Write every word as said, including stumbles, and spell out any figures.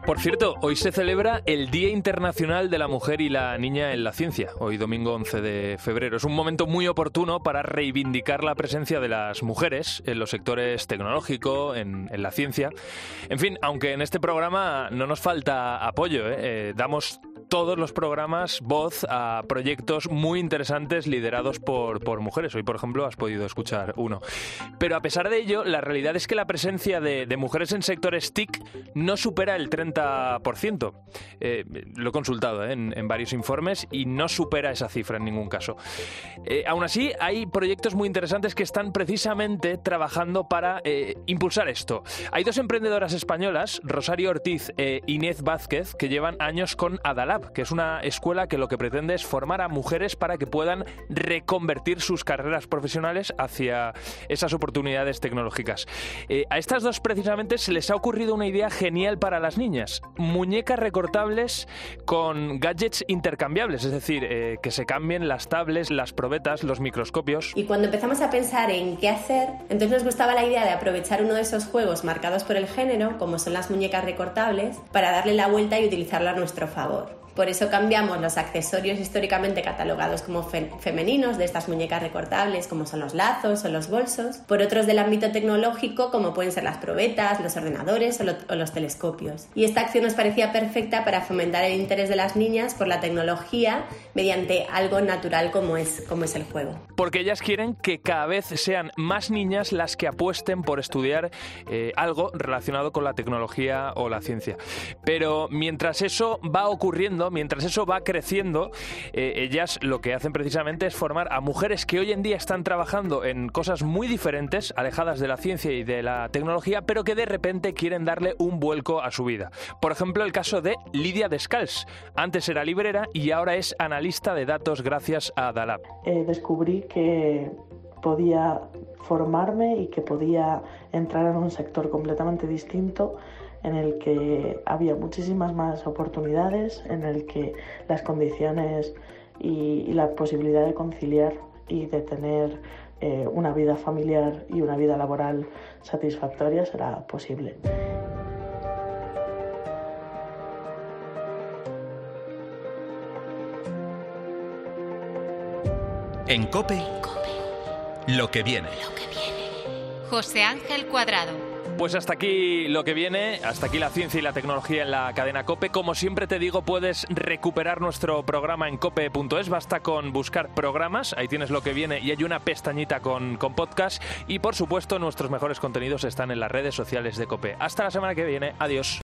Por cierto, hoy se celebra el Día Internacional de la Mujer y la Niña en la Ciencia, hoy domingo once de febrero. Es un momento muy oportuno para reivindicar la presencia de las mujeres en los sectores tecnológico, en, en la ciencia. En fin, aunque en este programa no nos falta apoyo, ¿eh? Eh, damos todos los programas voz a proyectos muy interesantes liderados por, por mujeres. Hoy, por ejemplo, has podido escuchar uno. Pero a pesar de ello, la realidad es que la presencia de, de mujeres en sectores T I C no supera el treinta por ciento. Eh, lo he consultado ¿eh? en, en varios informes y no supera esa cifra en ningún caso. Eh, aún así, hay proyectos muy interesantes que están precisamente trabajando para eh, impulsar esto. Hay dos emprendedoras españolas, Rosario Ortiz e Inés Vázquez, que llevan años con Adalab, que es una escuela que lo que pretende es formar a mujeres para que puedan reconvertir sus carreras profesionales hacia esas oportunidades tecnológicas. Eh, a estas dos precisamente se les ha ocurrido una idea genial para las niñas: muñecas recortables con gadgets intercambiables, es decir, eh, que se cambien las tablets, las probetas, los microscopios. Y cuando empezamos a pensar en qué hacer, entonces nos gustaba la idea de aprovechar uno de esos juegos marcados por el género, como son las muñecas recortables, para darle la vuelta y utilizarlo a nuestro favor. Por eso cambiamos los accesorios históricamente catalogados como fe- femeninos de estas muñecas recortables, como son los lazos o los bolsos, por otros del ámbito tecnológico, como pueden ser las probetas, los ordenadores o, lo- o los telescopios. Y esta acción nos parecía perfecta para fomentar el interés de las niñas por la tecnología mediante algo natural como es, como es el juego. Porque ellas quieren que cada vez sean más niñas las que apuesten por estudiar eh, algo relacionado con la tecnología o la ciencia. Pero mientras eso va ocurriendo, mientras eso va creciendo, eh, ellas lo que hacen precisamente es formar a mujeres que hoy en día están trabajando en cosas muy diferentes, alejadas de la ciencia y de la tecnología, pero que de repente quieren darle un vuelco a su vida. Por ejemplo, el caso de Lidia Descals. Antes era librera y ahora es analista de datos gracias a Adalab. Eh, descubrí que podía formarme y que podía entrar en un sector completamente distinto, en el que había muchísimas más oportunidades, en el que las condiciones y, y la posibilidad de conciliar y de tener eh, una vida familiar y una vida laboral satisfactoria será posible. En COPE, lo que viene. José Ángel Cuadrado. Pues hasta aquí lo que viene, hasta aquí la ciencia y la tecnología en la cadena COPE. Como siempre te digo, puedes recuperar nuestro programa en cope punto es, basta con buscar programas, ahí tienes lo que viene y hay una pestañita con, con podcast y por supuesto nuestros mejores contenidos están en las redes sociales de COPE. Hasta la semana que viene, adiós.